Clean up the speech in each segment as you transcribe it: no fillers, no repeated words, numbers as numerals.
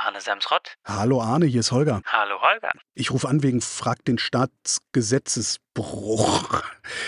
Arne Semsrott. Hallo Arne, hier ist Holger. Hallo Holger. Ich rufe an wegen Frag den Staatsgesetzesbruch.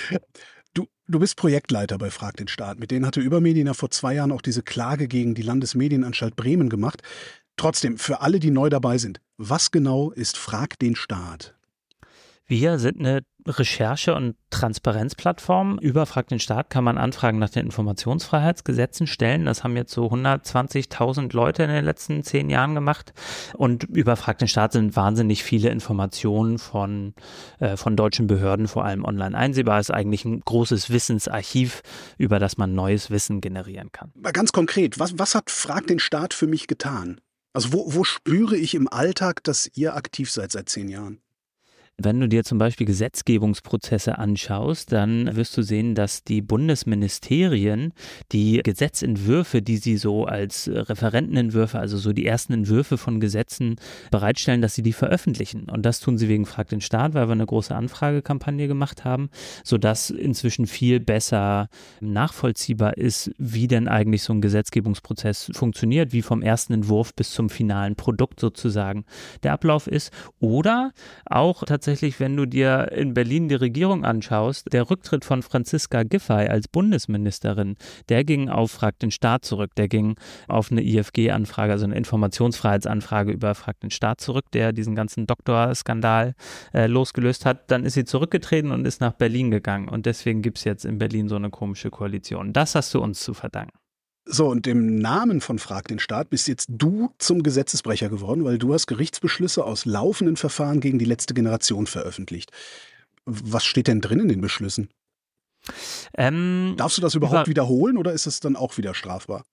Du bist Projektleiter bei Frag den Staat. Mit denen hatte Übermedien ja vor 2 Jahren auch diese Klage gegen die Landesmedienanstalt Bremen gemacht. Trotzdem, für alle, die neu dabei sind, was genau ist Frag den Staat? Wir sind eine Recherche- und Transparenzplattform. Über Frag den Staat kann man Anfragen nach den Informationsfreiheitsgesetzen stellen. Das haben jetzt so 120.000 Leute in den letzten 10 Jahren gemacht. Und über Frag den Staat sind wahnsinnig viele Informationen von deutschen Behörden, vor allem online einsehbar. Es ist eigentlich ein großes Wissensarchiv, über das man neues Wissen generieren kann. Mal ganz konkret, was hat Frag den Staat für mich getan? Also wo spüre ich im Alltag, dass ihr aktiv seid seit 10 Jahren? Wenn du dir zum Beispiel Gesetzgebungsprozesse anschaust, dann wirst du sehen, dass die Bundesministerien die Gesetzentwürfe, die sie so als Referentenentwürfe, also so die ersten Entwürfe von Gesetzen bereitstellen, dass sie die veröffentlichen. Und das tun sie wegen Frag den Staat, weil wir eine große Anfragekampagne gemacht haben, sodass inzwischen viel besser nachvollziehbar ist, wie denn eigentlich so ein Gesetzgebungsprozess funktioniert, wie vom ersten Entwurf bis zum finalen Produkt sozusagen der Ablauf ist. Oder auch tatsächlich, wenn du dir in Berlin die Regierung anschaust, der Rücktritt von Franziska Giffey als Bundesministerin, der ging auf Frag den Staat zurück, der ging auf eine IFG-Anfrage, also eine Informationsfreiheitsanfrage über Frag den Staat zurück, der diesen ganzen Doktorskandal losgelöst hat. Dann ist sie zurückgetreten und ist nach Berlin gegangen und deswegen gibt es jetzt in Berlin so eine komische Koalition. Das hast du uns zu verdanken. So, und im Namen von Frag den Staat bist jetzt du zum Gesetzesbrecher geworden, weil du hast Gerichtsbeschlüsse aus laufenden Verfahren gegen die letzte Generation veröffentlicht. Was steht denn drin in den Beschlüssen? Darfst du das überhaupt wiederholen oder ist es dann auch wieder strafbar?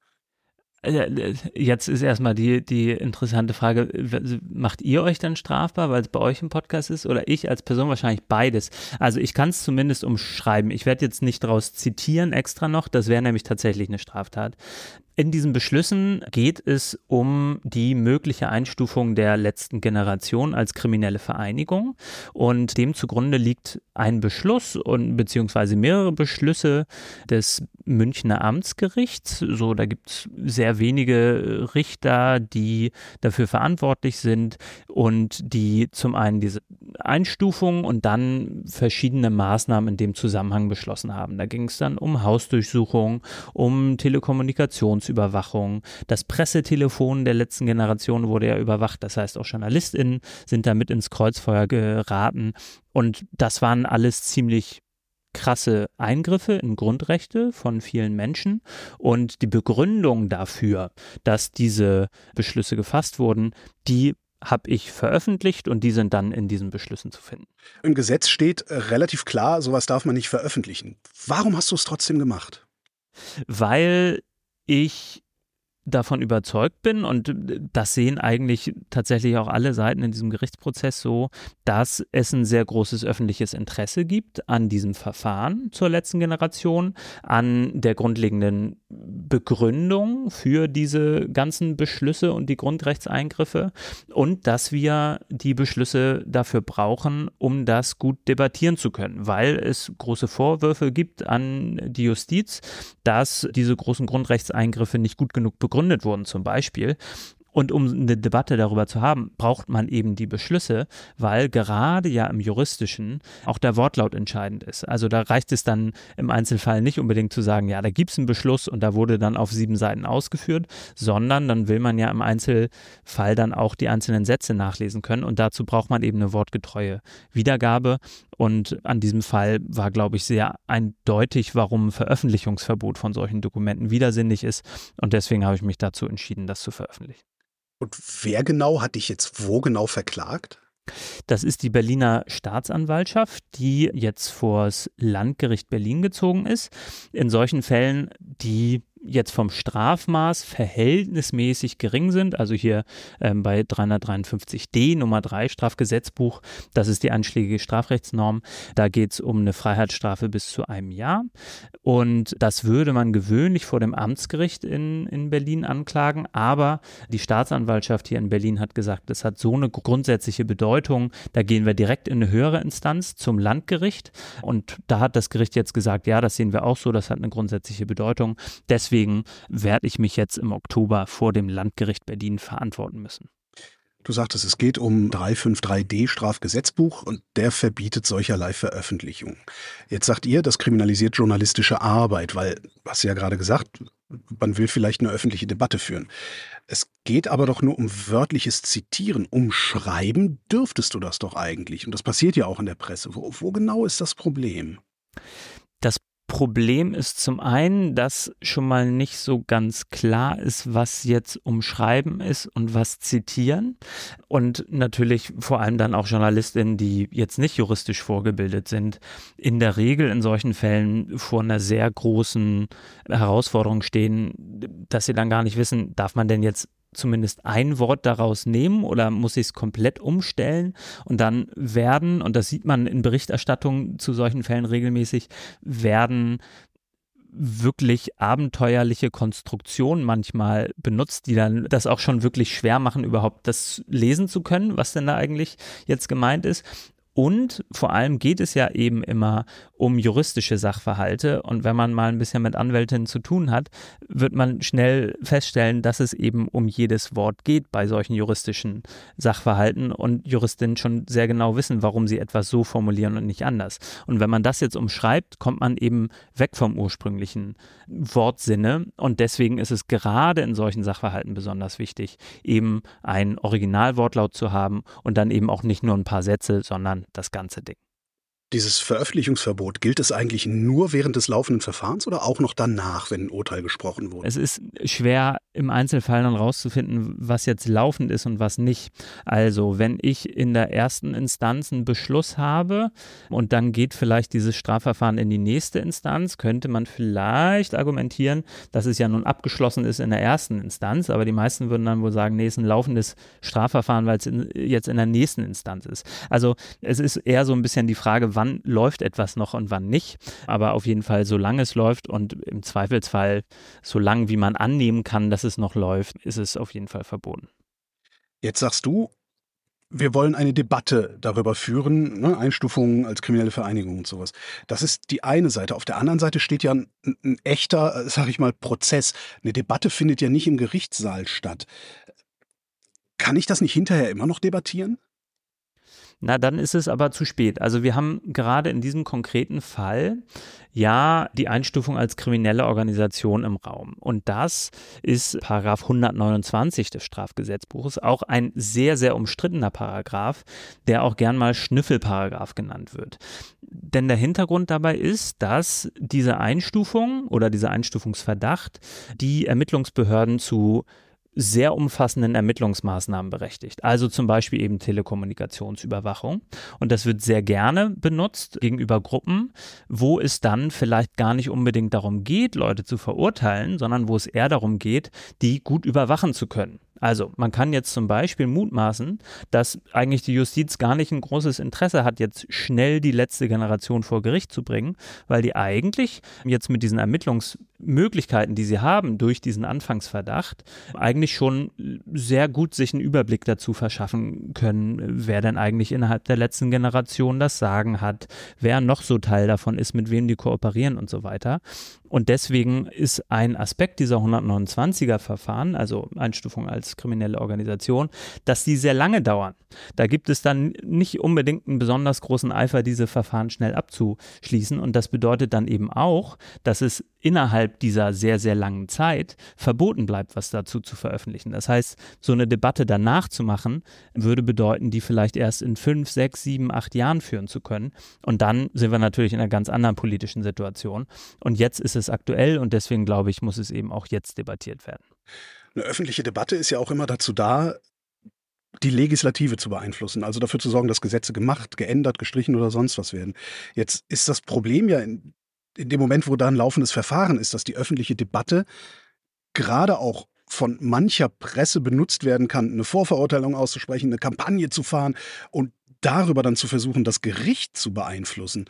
Jetzt ist erstmal die interessante Frage, macht ihr euch dann strafbar, weil es bei euch im Podcast ist, oder ich als Person? Wahrscheinlich beides. Also ich kann es zumindest umschreiben. Ich werde jetzt nicht daraus zitieren extra noch, das wäre nämlich tatsächlich eine Straftat. In diesen Beschlüssen geht es um die mögliche Einstufung der letzten Generation als kriminelle Vereinigung und dem zugrunde liegt ein Beschluss und beziehungsweise mehrere Beschlüsse des Münchner Amtsgerichts. So, da gibt es sehr wenige Richter, die dafür verantwortlich sind und die zum einen diese Einstufung und dann verschiedene Maßnahmen in dem Zusammenhang beschlossen haben. Da ging es dann um Hausdurchsuchung, um Telekommunikationsüberwachung. Das Pressetelefon der letzten Generation wurde ja überwacht. Das heißt, auch JournalistInnen sind damit ins Kreuzfeuer geraten. Und das waren alles ziemlich krasse Eingriffe in Grundrechte von vielen Menschen. Und die Begründung dafür, dass diese Beschlüsse gefasst wurden, die habe ich veröffentlicht und die sind dann in diesen Beschlüssen zu finden. Im Gesetz steht relativ klar, sowas darf man nicht veröffentlichen. Warum hast du es trotzdem gemacht? Weil ich davon überzeugt bin und das sehen eigentlich tatsächlich auch alle Seiten in diesem Gerichtsprozess so, dass es ein sehr großes öffentliches Interesse gibt an diesem Verfahren zur letzten Generation, an der grundlegenden Begründung für diese ganzen Beschlüsse und die Grundrechtseingriffe und dass wir die Beschlüsse dafür brauchen, um das gut debattieren zu können, weil es große Vorwürfe gibt an die Justiz, dass diese großen Grundrechtseingriffe nicht gut genug begründet wurden zum Beispiel. Und um eine Debatte darüber zu haben, braucht man eben die Beschlüsse, weil gerade ja im Juristischen auch der Wortlaut entscheidend ist. Also da reicht es dann im Einzelfall nicht unbedingt zu sagen, ja, da gibt es einen Beschluss und da wurde dann auf 7 Seiten ausgeführt, sondern dann will man ja im Einzelfall dann auch die einzelnen Sätze nachlesen können und dazu braucht man eben eine wortgetreue Wiedergabe. Und an diesem Fall war, glaube ich, sehr eindeutig, warum ein Veröffentlichungsverbot von solchen Dokumenten widersinnig ist und deswegen habe ich mich dazu entschieden, das zu veröffentlichen. Und wer genau hat dich jetzt wo genau verklagt? Das ist die Berliner Staatsanwaltschaft, die jetzt vors Landgericht Berlin gezogen ist. In solchen Fällen, die jetzt vom Strafmaß verhältnismäßig gering sind, also hier bei 353d Nummer 3 Strafgesetzbuch, das ist die einschlägige Strafrechtsnorm, da geht es um eine Freiheitsstrafe bis zu 1 Jahr und das würde man gewöhnlich vor dem Amtsgericht in Berlin anklagen, aber die Staatsanwaltschaft hier in Berlin hat gesagt, das hat so eine grundsätzliche Bedeutung, da gehen wir direkt in eine höhere Instanz zum Landgericht und da hat das Gericht jetzt gesagt, ja, das sehen wir auch so, das hat eine grundsätzliche Bedeutung, deswegen werde ich mich jetzt im Oktober vor dem Landgericht Berlin verantworten müssen. Du sagtest, es geht um 353d Strafgesetzbuch und der verbietet solcherlei Veröffentlichungen. Jetzt sagt ihr, das kriminalisiert journalistische Arbeit, weil, hast du ja gerade gesagt, man will vielleicht eine öffentliche Debatte führen. Es geht aber doch nur um wörtliches Zitieren. Umschreiben dürftest du das doch eigentlich. Und das passiert ja auch in der Presse. Wo genau ist das Problem? Das Problem ist zum einen, dass schon mal nicht so ganz klar ist, was jetzt Umschreiben ist und was Zitieren. Und natürlich vor allem dann auch JournalistInnen, die jetzt nicht juristisch vorgebildet sind, in der Regel in solchen Fällen vor einer sehr großen Herausforderung stehen, dass sie dann gar nicht wissen, darf man denn jetzt zumindest ein Wort daraus nehmen oder muss ich es komplett umstellen? Und dann werden, und das sieht man in Berichterstattungen zu solchen Fällen regelmäßig, werden wirklich abenteuerliche Konstruktionen manchmal benutzt, die dann das auch schon wirklich schwer machen, überhaupt das lesen zu können, was denn da eigentlich jetzt gemeint ist. Und vor allem geht es ja eben immer um juristische Sachverhalte. Und wenn man mal ein bisschen mit Anwältinnen zu tun hat, wird man schnell feststellen, dass es eben um jedes Wort geht bei solchen juristischen Sachverhalten und Juristinnen schon sehr genau wissen, warum sie etwas so formulieren und nicht anders. Und wenn man das jetzt umschreibt, kommt man eben weg vom ursprünglichen Wortsinne. Und deswegen ist es gerade in solchen Sachverhalten besonders wichtig, eben einen Originalwortlaut zu haben und dann eben auch nicht nur ein paar Sätze, sondern das ganze Ding. Dieses Veröffentlichungsverbot, gilt es eigentlich nur während des laufenden Verfahrens oder auch noch danach, wenn ein Urteil gesprochen wurde? Es ist schwer im Einzelfall dann rauszufinden, was jetzt laufend ist und was nicht. Also wenn ich in der ersten Instanz einen Beschluss habe und dann geht vielleicht dieses Strafverfahren in die nächste Instanz, könnte man vielleicht argumentieren, dass es ja nun abgeschlossen ist in der ersten Instanz, aber die meisten würden dann wohl sagen, nee, es ist ein laufendes Strafverfahren, weil es jetzt in der nächsten Instanz ist. Also es ist eher so ein bisschen die Frage, wann läuft etwas noch und wann nicht. Aber auf jeden Fall, solange es läuft und im Zweifelsfall, solange wie man annehmen kann, dass es noch läuft, ist es auf jeden Fall verboten. Jetzt sagst du, wir wollen eine Debatte darüber führen, ne, Einstufungen als kriminelle Vereinigung und sowas. Das ist die eine Seite. Auf der anderen Seite steht ja ein echter, sag ich mal, Prozess. Eine Debatte findet ja nicht im Gerichtssaal statt. Kann ich das nicht hinterher immer noch debattieren? Na, dann ist es aber zu spät. Also wir haben gerade in diesem konkreten Fall ja die Einstufung als kriminelle Organisation im Raum. Und das ist Paragraph 129 des Strafgesetzbuches, auch ein sehr, sehr umstrittener Paragraph, der auch gern mal Schnüffelparagraph genannt wird. Denn der Hintergrund dabei ist, dass diese Einstufung oder dieser Einstufungsverdacht die Ermittlungsbehörden zu sehr umfassenden Ermittlungsmaßnahmen berechtigt. Also zum Beispiel eben Telekommunikationsüberwachung. Und das wird sehr gerne benutzt gegenüber Gruppen, wo es dann vielleicht gar nicht unbedingt darum geht, Leute zu verurteilen, sondern wo es eher darum geht, die gut überwachen zu können. Also man kann jetzt zum Beispiel mutmaßen, dass eigentlich die Justiz gar nicht ein großes Interesse hat, jetzt schnell die letzte Generation vor Gericht zu bringen, weil die eigentlich jetzt mit diesen Ermittlungsmöglichkeiten, die sie haben, durch diesen Anfangsverdacht, eigentlich schon sehr gut sich einen Überblick dazu verschaffen können, wer denn eigentlich innerhalb der letzten Generation das Sagen hat, wer noch so Teil davon ist, mit wem die kooperieren und so weiter. Und deswegen ist ein Aspekt dieser 129er-Verfahren, also Einstufung als kriminelle Organisation, dass die sehr lange dauern. Da gibt es dann nicht unbedingt einen besonders großen Eifer, diese Verfahren schnell abzuschließen. Und das bedeutet dann eben auch, dass es innerhalb dieser sehr, sehr langen Zeit verboten bleibt, was dazu zu veröffentlichen. Das heißt, so eine Debatte danach zu machen, würde bedeuten, die vielleicht erst in 5, 6, 7, 8 Jahren führen zu können. Und dann sind wir natürlich in einer ganz anderen politischen Situation. Und jetzt ist es aktuell und deswegen glaube ich, muss es eben auch jetzt debattiert werden. Eine öffentliche Debatte ist ja auch immer dazu da, die Legislative zu beeinflussen, also dafür zu sorgen, dass Gesetze gemacht, geändert, gestrichen oder sonst was werden. Jetzt ist das Problem ja in dem Moment, wo da ein laufendes Verfahren ist, dass die öffentliche Debatte gerade auch von mancher Presse benutzt werden kann, eine Vorverurteilung auszusprechen, eine Kampagne zu fahren und darüber dann zu versuchen, das Gericht zu beeinflussen.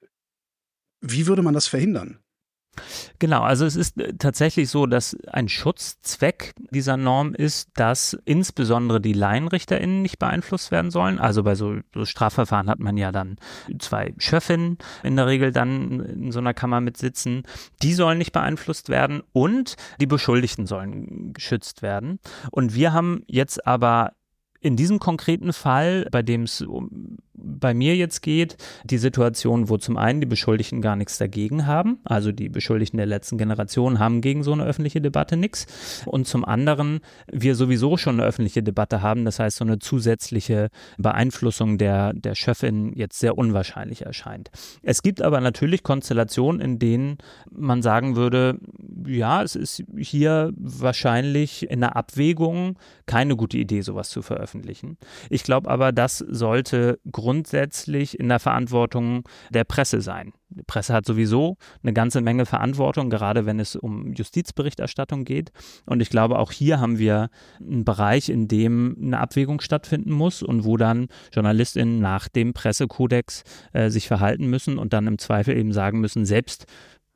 Wie würde man das verhindern? Genau, also es ist tatsächlich so, dass ein Schutzzweck dieser Norm ist, dass insbesondere die LaienrichterInnen nicht beeinflusst werden sollen. Also bei so Strafverfahren hat man ja dann 2 Schöffinnen in der Regel dann in so einer Kammer mitsitzen. Die sollen nicht beeinflusst werden und die Beschuldigten sollen geschützt werden. Und wir haben jetzt aber In diesem konkreten Fall, bei dem es bei mir jetzt geht, die Situation, wo zum einen die Beschuldigten gar nichts dagegen haben, also die Beschuldigten der letzten Generation haben gegen so eine öffentliche Debatte nichts, und zum anderen wir sowieso schon eine öffentliche Debatte haben, das heißt so eine zusätzliche Beeinflussung der Schöffin jetzt sehr unwahrscheinlich erscheint. Es gibt aber natürlich Konstellationen, in denen man sagen würde, ja, es ist hier wahrscheinlich in der Abwägung keine gute Idee, sowas zu veröffentlichen. Ich glaube aber, das sollte grundsätzlich in der Verantwortung der Presse sein. Die Presse hat sowieso eine ganze Menge Verantwortung, gerade wenn es um Justizberichterstattung geht. Und ich glaube, auch hier haben wir einen Bereich, in dem eine Abwägung stattfinden muss und wo dann JournalistInnen nach dem Pressekodex sich verhalten müssen und dann im Zweifel eben sagen müssen, selbst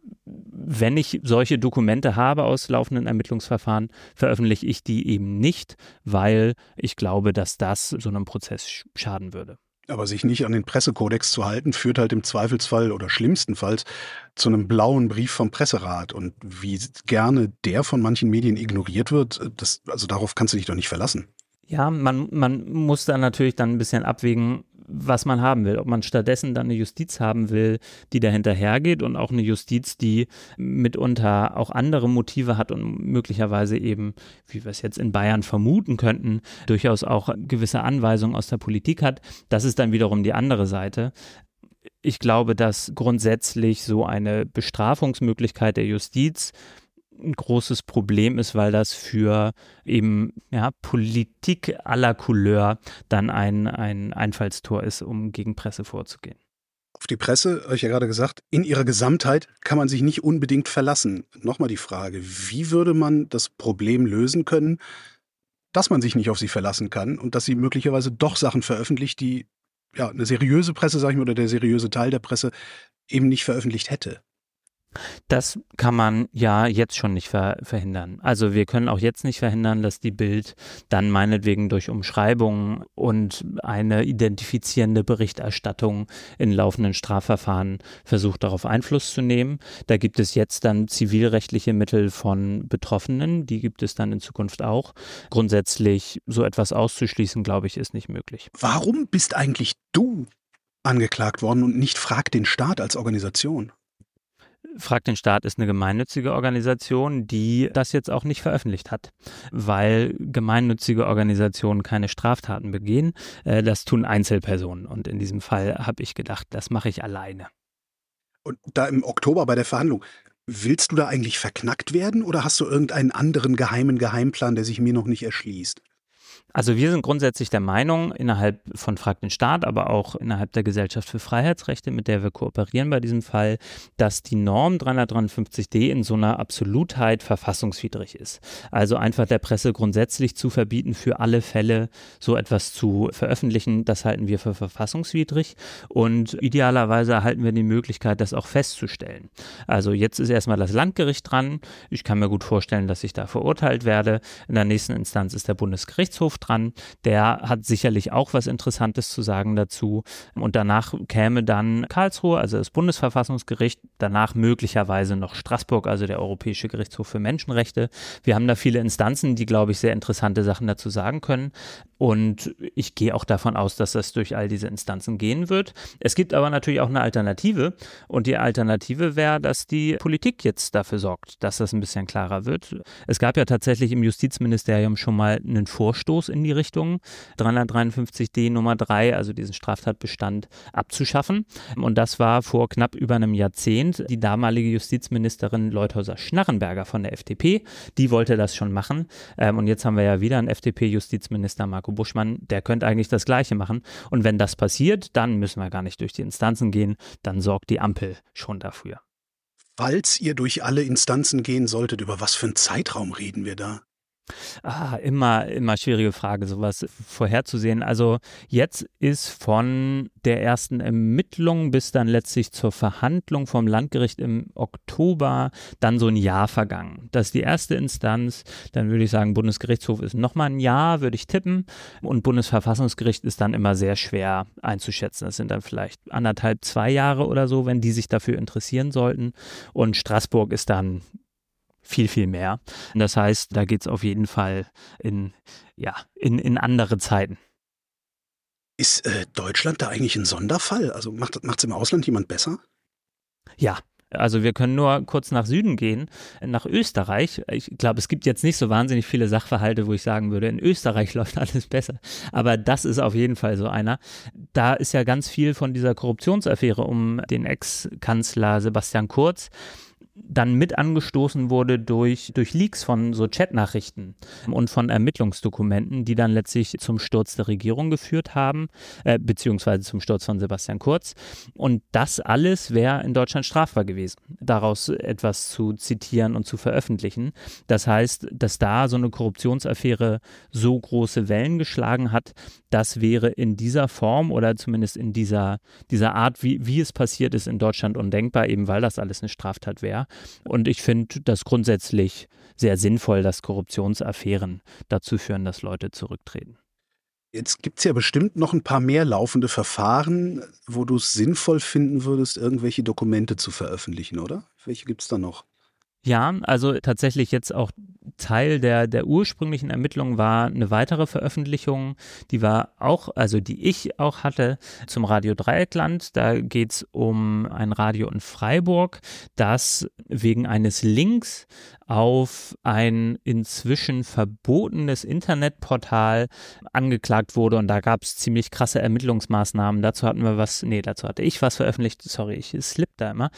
wenn ich solche Dokumente habe aus laufenden Ermittlungsverfahren, veröffentliche ich die eben nicht, weil ich glaube, dass das so einem Prozess schaden würde. Aber sich nicht an den Pressekodex zu halten, führt halt im Zweifelsfall oder schlimmstenfalls zu einem blauen Brief vom Presserat. Und wie gerne der von manchen Medien ignoriert wird, also darauf kannst du dich doch nicht verlassen. Ja, man muss da natürlich dann ein bisschen abwägen, was man haben will. Ob man stattdessen dann eine Justiz haben will, die da hinterhergeht und auch eine Justiz, die mitunter auch andere Motive hat und möglicherweise eben, wie wir es jetzt in Bayern vermuten könnten, durchaus auch gewisse Anweisungen aus der Politik hat. Das ist dann wiederum die andere Seite. Ich glaube, dass grundsätzlich so eine Bestrafungsmöglichkeit der Justiz ein großes Problem ist, weil das für eben Politik à la Couleur dann ein Einfallstor ist, um gegen Presse vorzugehen. Auf die Presse, habe ich ja gerade gesagt, in ihrer Gesamtheit kann man sich nicht unbedingt verlassen. Nochmal die Frage, wie würde man das Problem lösen können, dass man sich nicht auf sie verlassen kann und dass sie möglicherweise doch Sachen veröffentlicht, die eine seriöse Presse, sag ich mal, oder der seriöse Teil der Presse eben nicht veröffentlicht hätte? Das kann man ja jetzt schon nicht verhindern. Also wir können auch jetzt nicht verhindern, dass die Bild dann meinetwegen durch Umschreibungen und eine identifizierende Berichterstattung in laufenden Strafverfahren versucht, darauf Einfluss zu nehmen. Da gibt es jetzt dann zivilrechtliche Mittel von Betroffenen, die gibt es dann in Zukunft auch. Grundsätzlich so etwas auszuschließen, glaube ich, ist nicht möglich. Warum bist eigentlich du angeklagt worden und nicht Frag den Staat als Organisation? Frag den Staat ist eine gemeinnützige Organisation, die das jetzt auch nicht veröffentlicht hat, weil gemeinnützige Organisationen keine Straftaten begehen. Das tun Einzelpersonen und in diesem Fall habe ich gedacht, das mache ich alleine. Und da im Oktober bei der Verhandlung, willst du da eigentlich verknackt werden oder hast du irgendeinen anderen geheimen Geheimplan, der sich mir noch nicht erschließt? Also wir sind grundsätzlich der Meinung, innerhalb von Frag den Staat, aber auch innerhalb der Gesellschaft für Freiheitsrechte, mit der wir kooperieren bei diesem Fall, dass die Norm 353d in so einer Absolutheit verfassungswidrig ist. Also einfach der Presse grundsätzlich zu verbieten, für alle Fälle so etwas zu veröffentlichen, das halten wir für verfassungswidrig und idealerweise erhalten wir die Möglichkeit, das auch festzustellen. Also jetzt ist erstmal das Landgericht dran. Ich kann mir gut vorstellen, dass ich da verurteilt werde. In der nächsten Instanz ist der Bundesgerichtshof dran, der hat sicherlich auch was Interessantes zu sagen dazu und danach käme dann Karlsruhe, also das Bundesverfassungsgericht, danach möglicherweise noch Straßburg, also der Europäische Gerichtshof für Menschenrechte. Wir haben da viele Instanzen, die, glaube ich, sehr interessante Sachen dazu sagen können und ich gehe auch davon aus, dass das durch all diese Instanzen gehen wird. Es gibt aber natürlich auch eine Alternative und die Alternative wäre, dass die Politik jetzt dafür sorgt, dass das ein bisschen klarer wird. Es gab ja tatsächlich im Justizministerium schon mal einen Vorstoß in die Richtung, 353d Nummer 3, also diesen Straftatbestand abzuschaffen. Und das war vor knapp über einem Jahrzehnt die damalige Justizministerin Leuthäuser-Schnarrenberger von der FDP. Die wollte das schon machen. Und jetzt haben wir ja wieder einen FDP-Justizminister, Marco Buschmann, der könnte eigentlich das Gleiche machen. Und wenn das passiert, dann müssen wir gar nicht durch die Instanzen gehen. Dann sorgt die Ampel schon dafür. Falls ihr durch alle Instanzen gehen solltet, über was für einen Zeitraum reden wir da? Immer schwierige Frage, sowas vorherzusehen. Also jetzt ist von der ersten Ermittlung bis dann letztlich zur Verhandlung vom Landgericht im Oktober dann so ein Jahr vergangen. Das ist die erste Instanz. Dann würde ich sagen, Bundesgerichtshof ist nochmal ein Jahr, würde ich tippen. Und Bundesverfassungsgericht ist dann immer sehr schwer einzuschätzen. Das sind dann vielleicht 1,5, 2 Jahre oder so, wenn die sich dafür interessieren sollten. Und Straßburg ist dann viel, viel mehr. Das heißt, da geht es auf jeden Fall in andere Zeiten. Ist Deutschland da eigentlich ein Sonderfall? Also macht's im Ausland jemand besser? Ja, also wir können nur kurz nach Süden gehen, nach Österreich. Ich glaube, es gibt jetzt nicht so wahnsinnig viele Sachverhalte, wo ich sagen würde, in Österreich läuft alles besser. Aber das ist auf jeden Fall so einer. Da ist ja ganz viel von dieser Korruptionsaffäre um den Ex-Kanzler Sebastian Kurz dann mit angestoßen wurde durch Leaks von so Chatnachrichten und von Ermittlungsdokumenten, die dann letztlich zum Sturz der Regierung geführt haben, beziehungsweise zum Sturz von Sebastian Kurz. Und das alles wäre in Deutschland strafbar gewesen, daraus etwas zu zitieren und zu veröffentlichen. Das heißt, dass da so eine Korruptionsaffäre so große Wellen geschlagen hat, das wäre in dieser Form oder zumindest in dieser Art, wie es passiert ist, in Deutschland undenkbar, eben weil das alles eine Straftat wäre. Und ich finde das grundsätzlich sehr sinnvoll, dass Korruptionsaffären dazu führen, dass Leute zurücktreten. Jetzt gibt's ja bestimmt noch ein paar mehr laufende Verfahren, wo du es sinnvoll finden würdest, irgendwelche Dokumente zu veröffentlichen, oder? Welche gibt's da noch? Ja, also tatsächlich jetzt auch Teil der ursprünglichen Ermittlungen war eine weitere Veröffentlichung, die war auch, also die ich auch hatte zum Radio Dreieckland. Da geht es um ein Radio in Freiburg, das wegen eines Links auf ein inzwischen verbotenes Internetportal angeklagt wurde und da gab es ziemlich krasse Ermittlungsmaßnahmen. Dazu hatte ich was veröffentlicht, sorry, ich slipp da immer.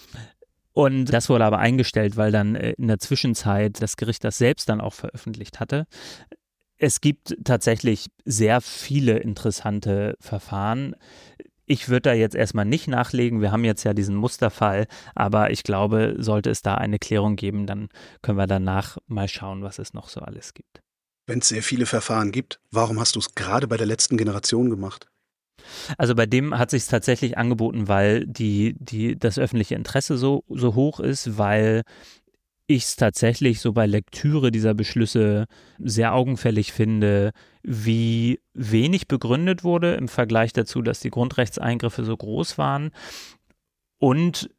Und das wurde aber eingestellt, weil dann in der Zwischenzeit das Gericht das selbst dann auch veröffentlicht hatte. Es gibt tatsächlich sehr viele interessante Verfahren. Ich würde da jetzt erstmal nicht nachlegen. Wir haben jetzt ja diesen Musterfall, aber ich glaube, sollte es da eine Klärung geben, dann können wir danach mal schauen, was es noch so alles gibt. Wenn es sehr viele Verfahren gibt, warum hast du es gerade bei der letzten Generation gemacht? Also bei dem hat sich tatsächlich angeboten, weil das öffentliche Interesse so hoch ist, weil ich es tatsächlich so bei Lektüre dieser Beschlüsse sehr augenfällig finde, wie wenig begründet wurde im Vergleich dazu, dass die Grundrechtseingriffe so groß waren. Und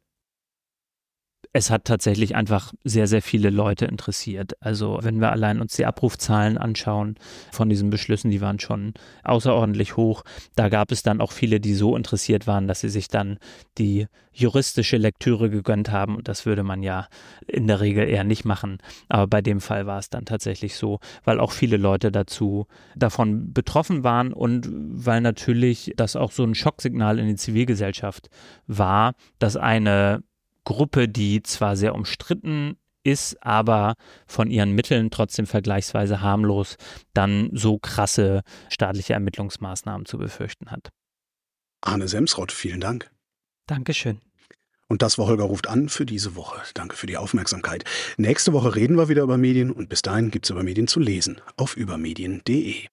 es hat tatsächlich einfach sehr, sehr viele Leute interessiert. Also wenn wir allein uns die Abrufzahlen anschauen von diesen Beschlüssen, die waren schon außerordentlich hoch. Da gab es dann auch viele, die so interessiert waren, dass sie sich dann die juristische Lektüre gegönnt haben. Und das würde man ja in der Regel eher nicht machen. Aber bei dem Fall war es dann tatsächlich so, weil auch viele Leute davon betroffen waren und weil natürlich das auch so ein Schocksignal in die Zivilgesellschaft war, dass eine Gruppe, die zwar sehr umstritten ist, aber von ihren Mitteln trotzdem vergleichsweise harmlos, dann so krasse staatliche Ermittlungsmaßnahmen zu befürchten hat. Arne Semsrott, vielen Dank. Dankeschön. Und das war Holger ruft an für diese Woche. Danke für die Aufmerksamkeit. Nächste Woche reden wir wieder über Medien und bis dahin gibt's über Medien zu lesen auf übermedien.de.